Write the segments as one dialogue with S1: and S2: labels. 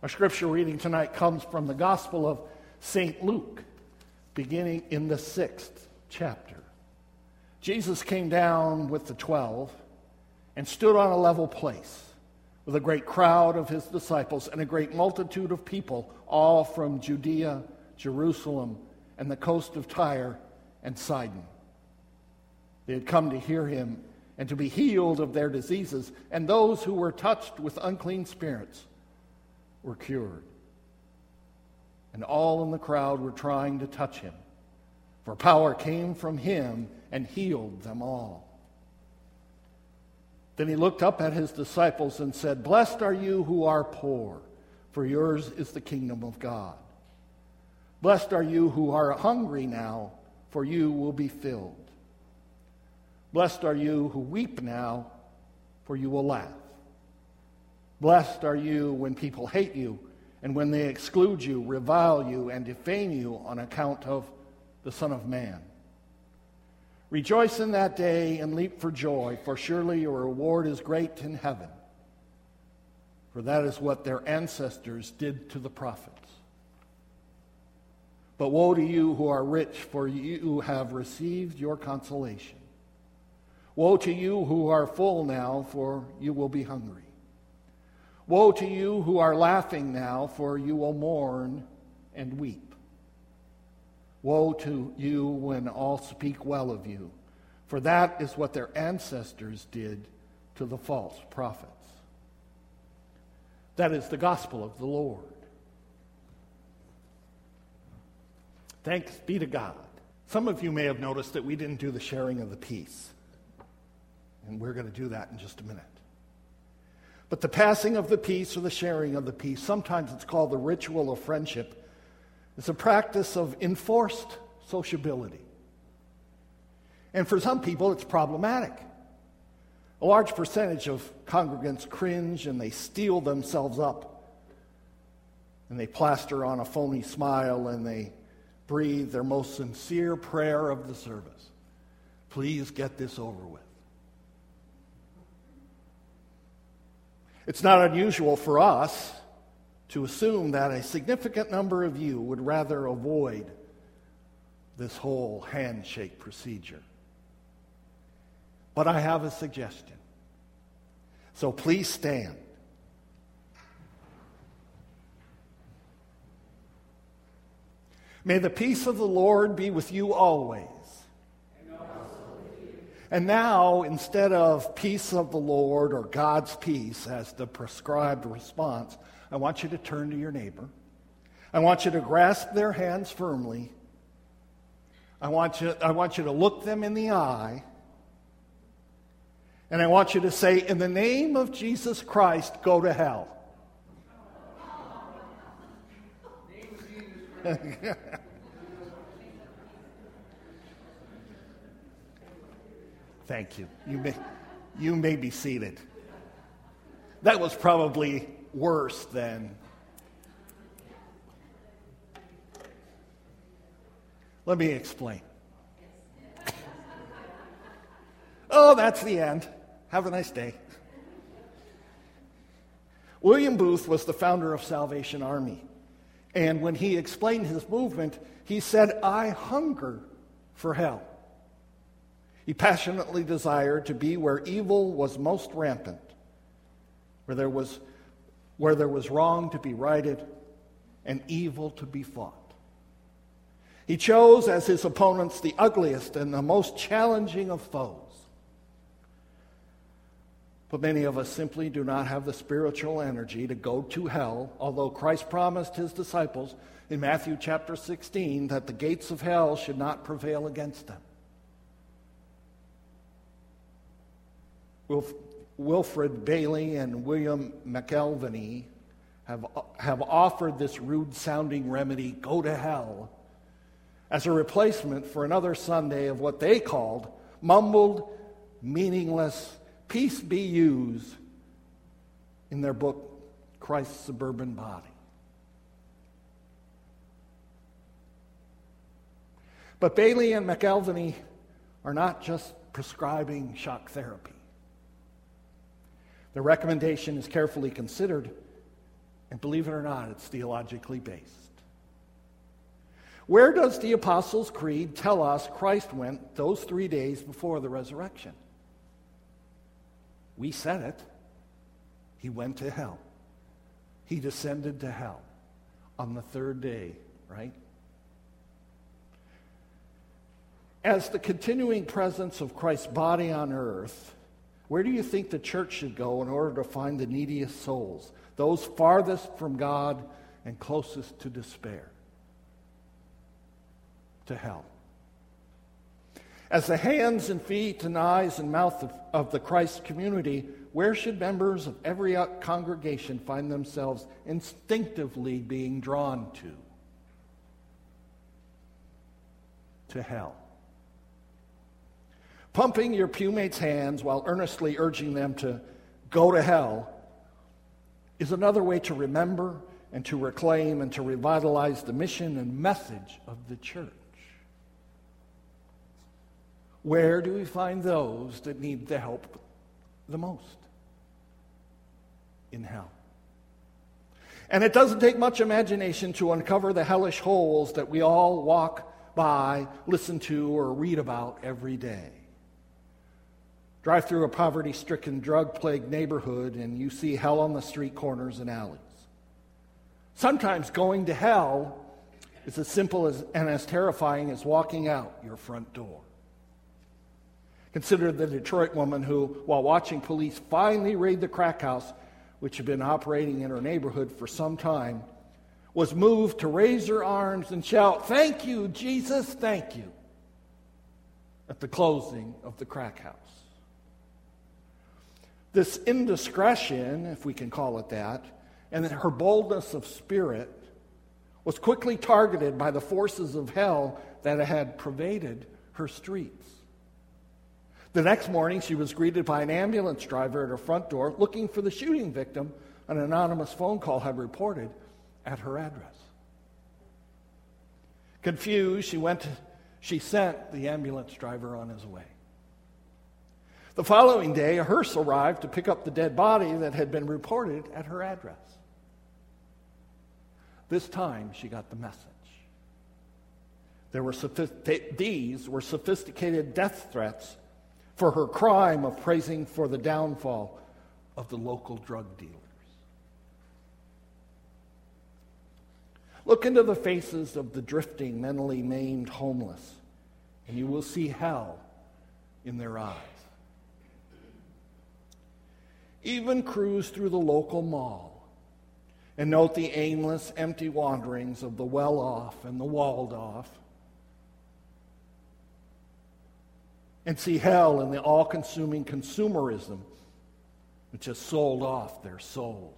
S1: Our scripture reading tonight comes from the Gospel of St. Luke, beginning in the 6th chapter. Jesus came down with the 12 and stood on a level place with a great crowd of his disciples and a great multitude of people, all from Judea, Jerusalem, and the coast of Tyre and Sidon. They had come to hear him and to be healed of their diseases, and those who were touched with unclean spirits were cured. And all in the crowd were trying to touch him, for power came from him and healed them all. Then he looked up at his disciples and said, "Blessed are you who are poor, for yours is the kingdom of God. Blessed are you who are hungry now, for you will be filled. Blessed are you who weep now, for you will laugh. Blessed are you when people hate you, and when they exclude you, revile you, and defame you on account of the Son of Man. Rejoice in that day and leap for joy, for surely your reward is great in heaven. For that is what their ancestors did to the prophets. But woe to you who are rich, for you have received your consolation. Woe to you who are full now, for you will be hungry. Woe to you who are laughing now, for you will mourn and weep. Woe to you when all speak well of you, for that is what their ancestors did to the false prophets." That is the gospel of the Lord. Thanks be to God. Some of you may have noticed that we didn't do the sharing of the peace, and we're going to do that in just a minute. But the passing of the peace or the sharing of the peace, sometimes it's called the ritual of friendship, is a practice of enforced sociability. And for some people, it's problematic. A large percentage of congregants cringe and they steel themselves up. And they plaster on a phony smile and they breathe their most sincere prayer of the service. Please get this over with. It's not unusual for us to assume that a significant number of you would rather avoid this whole handshake procedure. But I have a suggestion. So please stand. May the peace of the Lord be with you always. And now, instead of peace of the Lord or God's peace as the prescribed response, I want you to turn to your neighbor. I want you to grasp their hands firmly. I want you to look them in the eye. And I want you to say, "In the name of Jesus Christ, go to hell." Thank you. You may be seated. That was probably worse than... Let me explain. Oh, that's the end. Have a nice day. William Booth was the founder of Salvation Army. And when he explained his movement, he said, "I hunger for hell." He passionately desired to be where evil was most rampant, where there was wrong to be righted and evil to be fought. He chose as his opponents the ugliest and the most challenging of foes. But many of us simply do not have the spiritual energy to go to hell, although Christ promised his disciples in Matthew chapter 16 that the gates of hell should not prevail against them. Wilfred Bailey and William McElvany have offered this rude-sounding remedy, "Go to hell," as a replacement for another Sunday of what they called mumbled, meaningless, peace be yous in their book, Christ's Suburban Body. But Bailey and McElvany are not just prescribing shock therapy. The recommendation is carefully considered And believe it or not, it's theologically based. Where does the Apostles' Creed tell us Christ went those 3 days before the resurrection? We said it. He went to hell. He descended to hell on the third day, right? As the continuing presence of Christ's body on earth, where do you think the church should go in order to find the neediest souls, those farthest from God and closest to despair? To hell. As the hands and feet and eyes and mouth of the Christ community, where should members of every congregation find themselves instinctively being drawn to? To hell. Pumping your pewmates' hands while earnestly urging them to go to hell is another way to remember and to reclaim and to revitalize the mission and message of the church. Where do we find those that need the help the most? In hell. And it doesn't take much imagination to uncover the hellish holes that we all walk by, listen to, or read about every day. Drive through a poverty-stricken, drug-plagued neighborhood and you see hell on the street corners and alleys. Sometimes going to hell is as simple and as terrifying as walking out your front door. Consider the Detroit woman who, while watching police finally raid the crack house, which had been operating in her neighborhood for some time, was moved to raise her arms and shout, "Thank you, Jesus, thank you," at the closing of the crack house. This indiscretion, if we can call it that, and her boldness of spirit was quickly targeted by the forces of hell that had pervaded her streets. The next morning, she was greeted by an ambulance driver at her front door looking for the shooting victim an anonymous phone call had reported at her address. Confused, she sent the ambulance driver on his way. The following day, a hearse arrived to pick up the dead body that had been reported at her address. This time, she got the message. These were sophisticated death threats for her crime of praising for the downfall of the local drug dealers. Look into the faces of the drifting, mentally maimed homeless, and you will see hell in their eyes. Even cruise through the local mall and note the aimless, empty wanderings of the well-off and the walled-off, and see hell in the all-consuming consumerism which has sold off their souls.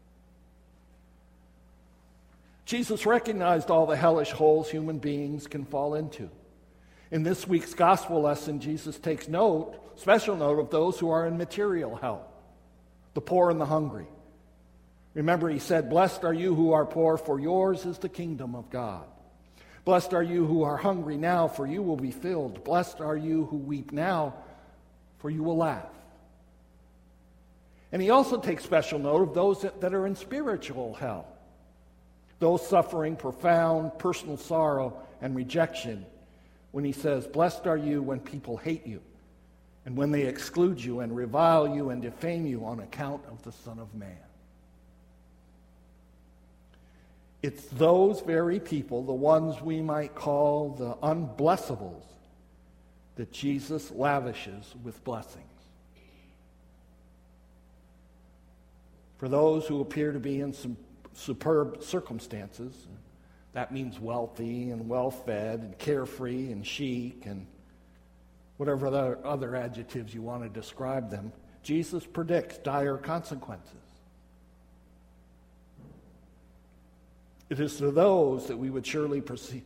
S1: Jesus recognized all the hellish holes human beings can fall into. In this week's gospel lesson, Jesus takes special note of those who are in material hell, the poor and the hungry. Remember, he said, "Blessed are you who are poor, for yours is the kingdom of God. Blessed are you who are hungry now, for you will be filled. Blessed are you who weep now, for you will laugh." And he also takes special note of those that are in spiritual hell, those suffering profound personal sorrow and rejection, when he says, "Blessed are you when people hate you, and when they exclude you and revile you and defame you on account of the Son of Man." It's those very people, the ones we might call the unblessables, that Jesus lavishes with blessings. For those who appear to be in some superb circumstances, that means wealthy and well-fed and carefree and chic and whatever other adjectives you want to describe them, Jesus predicts dire consequences. It is to those that we would surely perceive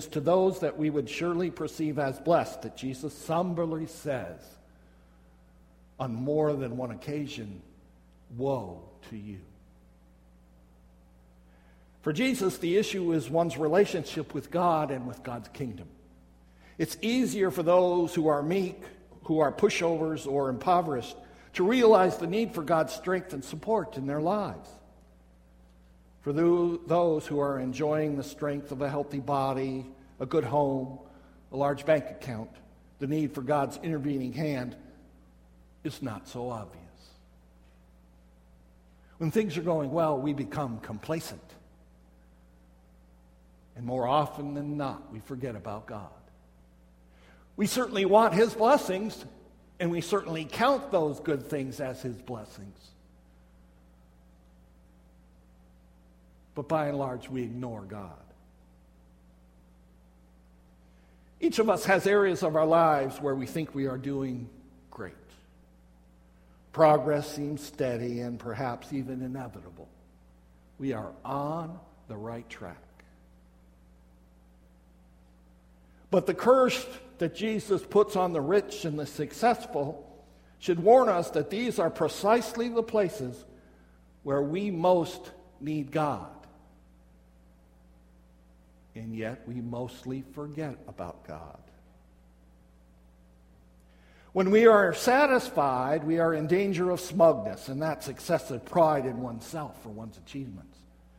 S1: as blessed that Jesus somberly says on more than one occasion, "Woe to you." For Jesus, the issue is one's relationship with God and with God's kingdom. It's easier for those who are meek, who are pushovers or impoverished, to realize the need for God's strength and support in their lives. For those who are enjoying the strength of a healthy body, a good home, a large bank account, the need for God's intervening hand is not so obvious. When things are going well, we become complacent. And more often than not, we forget about God. We certainly want His blessings, and we certainly count those good things as His blessings. But by and large, we ignore God. Each of us has areas of our lives where we think we are doing great. Progress seems steady and perhaps even inevitable. We are on the right track. But the curse that Jesus puts on the rich and the successful should warn us that these are precisely the places where we most need God. And yet we mostly forget about God. When we are satisfied, we are in danger of smugness, and that's excessive pride in oneself or one's achievements.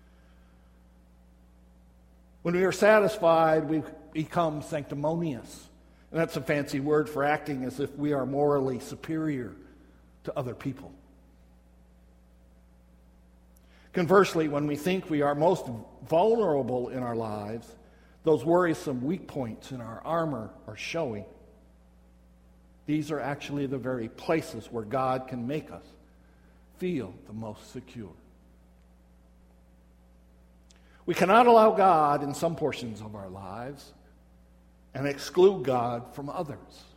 S1: When we are satisfied, we become sanctimonious. And that's a fancy word for acting as if we are morally superior to other people. Conversely, when we think we are most vulnerable in our lives, those worrisome weak points in our armor are showing. These are actually the very places where God can make us feel the most secure. We cannot allow God in some portions of our lives and exclude God from others.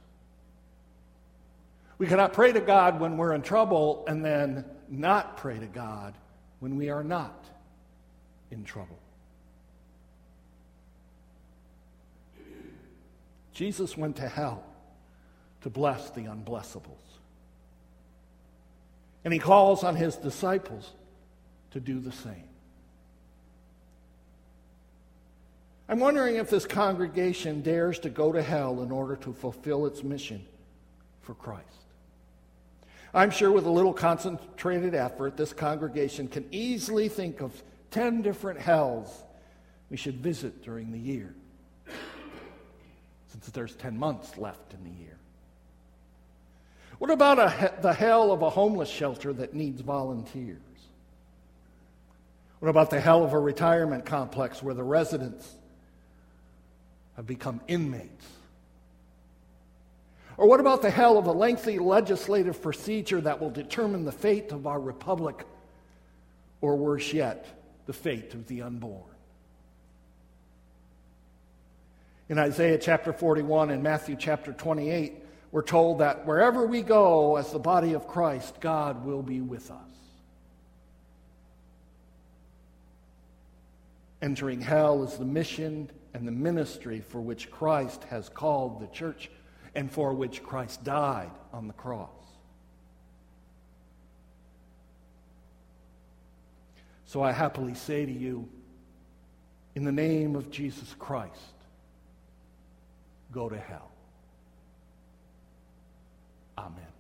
S1: We cannot pray to God when we're in trouble and then not pray to God when we are not in trouble. Jesus went to hell to bless the unblessables. And He calls on His disciples to do the same. I'm wondering if this congregation dares to go to hell in order to fulfill its mission for Christ. I'm sure with a little concentrated effort, this congregation can easily think of 10 different hells we should visit during the year, since there's 10 months left in the year. What about the hell of a homeless shelter that needs volunteers? What about the hell of a retirement complex where the residents have become inmates? Or what about the hell of a lengthy legislative procedure that will determine the fate of our republic, or worse yet, the fate of the unborn? In Isaiah chapter 41 and Matthew chapter 28, we're told that wherever we go as the body of Christ, God will be with us. Entering hell is the mission and the ministry for which Christ has called the church and for which Christ died on the cross. So I happily say to you, in the name of Jesus Christ, go to hell. Amen.